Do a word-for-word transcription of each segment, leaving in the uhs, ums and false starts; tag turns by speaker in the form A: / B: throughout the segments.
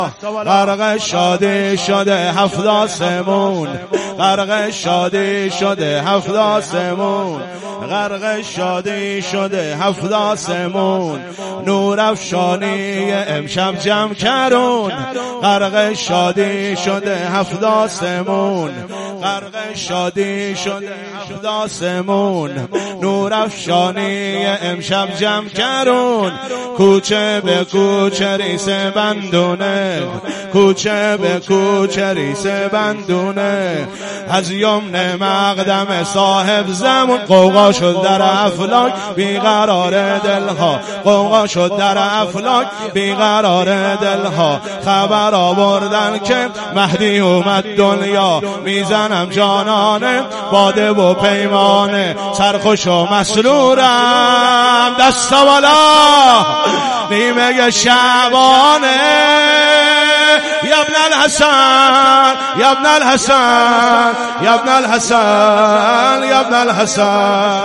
A: غرق شادی شده هفت آسمون، غرق شادی شده هفت آسمون، غرق شادی شده هفت آسمون، نور افشانی امشب جمع کرون، غرق شادی شده هفت آسمون، غرق شادی شده هفت آسمون، نور افشانی امشب جمع کرون، کوچه به کوچه ریس بندونه، کوچه به کوچه ریس بندونه، از یمن مقدم صاحب زمان قوقا شد در افلاک بیقرار دلها، قوقا شد در افلاک بیقرار دلها، خبر آوردن که مهدی اومد دنیا، میزنم جانانه باده و پیمانه، سرخوش و مسرورم دست بالا نیمه شعبانه، یا ابن الحسن یا ابن الحسن یا ابن الحسن یا ابن الحسن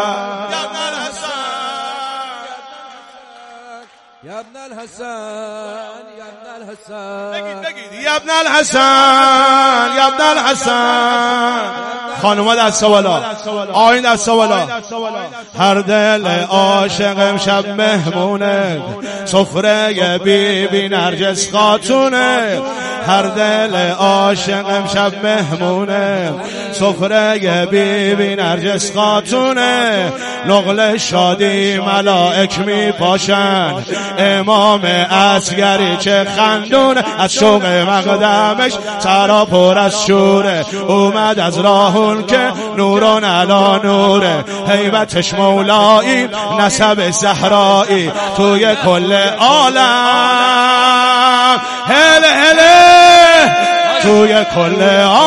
B: یا ابن الحسن یا ابن الحسن
A: بگید بگید یا ابن الحسن یا ابن الحسن. خانوما دست بالا، آین دست بالا. هر دل عاشق امشب مهمونه، سفره بی بی نرجس خاتونه، هر دل عاشق امشب مهمونه، سفره بی بی نرجس خاتونه، نقل شادی ملائک می پاشن، امام اصغری چه خندونه، از شوق مقدمش سرا پر از شوره، اومد از راهون که نوران علا نوره، هیبتش مولایی نسب زهرایی، توی کل عالم هله هله، توی کل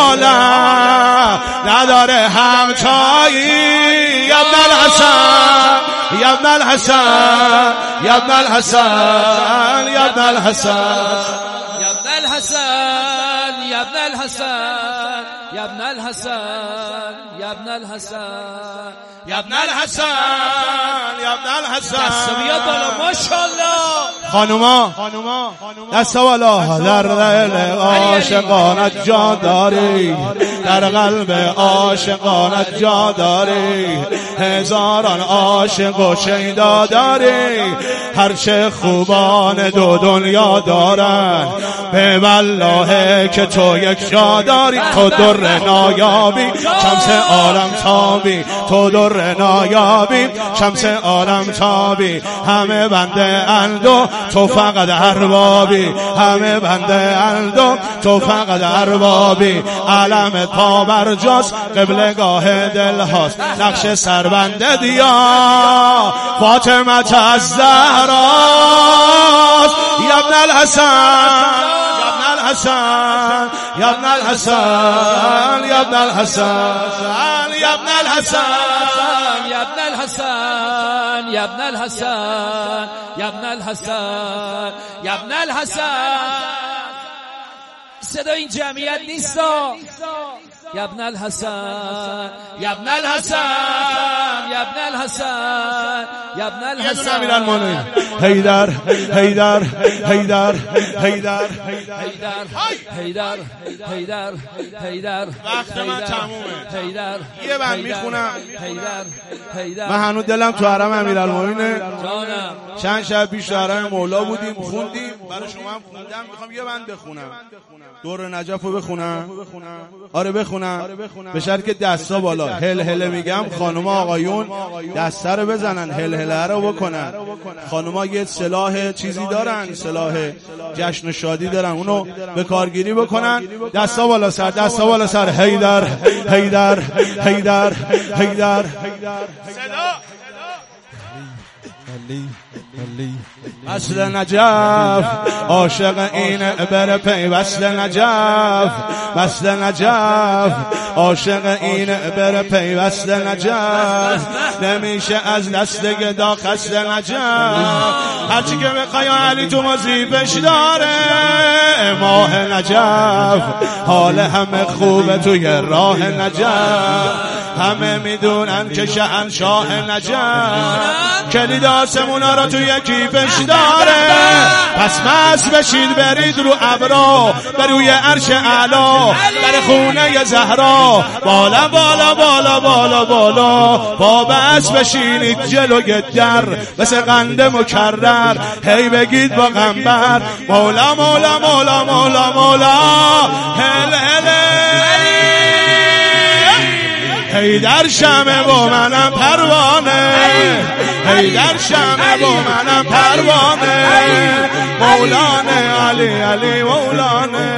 A: عالم نداره همتایی، یا ابن الحسن یا ابن الحسن یا ابن الحسن یا ابن الحسن
B: یا ابن الحسن یا ابن الحسن یا ابن الحسن یا ابن الحسن
A: یا ابن الحسن یا ابن الحسن.
B: دست بیاد بالا ماشاءالله.
A: خانوما دست بالا. در دل عاشقانت جا داری، در قلب عاشقانت جا داری، هزاران عاشق و شیدا داری، هرچه خوبان دو دنیا دارن، به والله که تو یک جا داری، تو در نایابی شمس عالم تابی، تو در نایابی شمس عالم تابی، همه بنده اندو تو فقط اربابی، همه بنده اندو تو فقط اربابی، علم پا بر جاست قبلگاه دل هاست، نقش سربنده دیا فاطمه از زهراست، یا ابن الحسن الحسن یا ابن الحسن یا ابن الحسن یا ابن الحسن
B: یا ابن الحسن یا ابن الحسن یا ابن الحسن یا ابن الحسن. صدا این جمعیت نیست. یا ابن الحسن یا ابن الحسن یا ابن الحسن یا ابن الحسن.
A: حیدر حیدر حیدر حیدر
B: حیدر حیدر حیدر.
A: وقت من تمومه.
B: حیدر
A: یه بند میخونم.
B: حیدر حیدر.
A: من هنوز دلم تو حرم امیرالمومنینه.
B: جانم
A: چند شب پیش تو حرم مولا بودیم خوندیم، برای شما هم خوندم، میخوام یه بند بخونم. دور نجف رو بخونم. آره بخونم به شرط که دستا بالا. هل هله میگم خانوما آقایون دستا رو بزنن، هل هله رو بکنن. خانوما یه سلاح چیزی دارن، سلاح جشن و شادی دارن، اونو به کارگیری بکنن. دستا بالا سر، دستا بالا سر. حیدر حیدر حیدر حیدر. صدا وصل نجف عاشق این بر پیوصل نجف، وصل نجف عاشق این بر پیوصل نجف، نمیشه از دست گدا خسته نجف، هرچی که بخوای علی تو مزیبش داره، ماه نجف حال همه خوبه توی راه نجف، همه میدونن که شهنشاه نجف کلید آسمونا رو توی کیفش داره. پس مست بشید برید رو ابرا به روی عرش اعلا در خونه زهرا بالا بالا بالا بالا بالا با بس بشینید جلوی در مثل قند مکرر هی بگید با غنبر مولا مولا مولا مولا مولا هل هل هی در شمه با منم پروانه هی در شمه با منم پروانه مولانا علی علی مولانا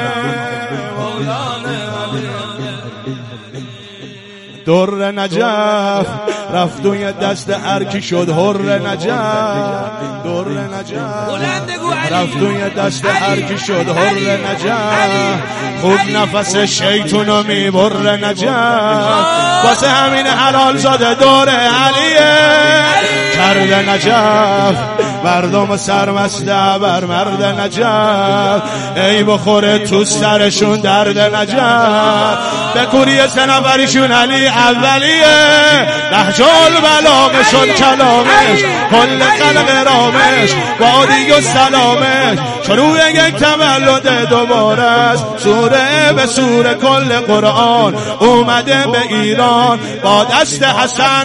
A: در نجف رفت و یه دست هرکی شد هر نجف در نجف رفت و یه دست هرکی شد هر نجف خود نفس شیطونو میبر نجف واسه همین حلال زاده دور علیه کرد نجف مردم سرمسته بر مرد نجف ای بخوره تو سرشون درد نجف به کوری سه نفریشون علی اولیه نهج البلاغشون کلامش کل خلق رامش بادی و سلامش شروع یک تولد دوباره است سوره به سوره کل قرآن اومده به ایران با دست حسن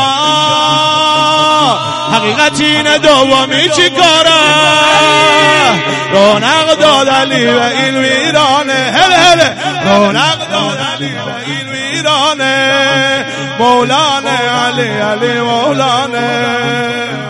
A: جان حقیقت اینه دومی چی کاره رونق داد علی و این ویرانه هل هل رونق داد علی و این ویرانه مولانا علی علی مولانا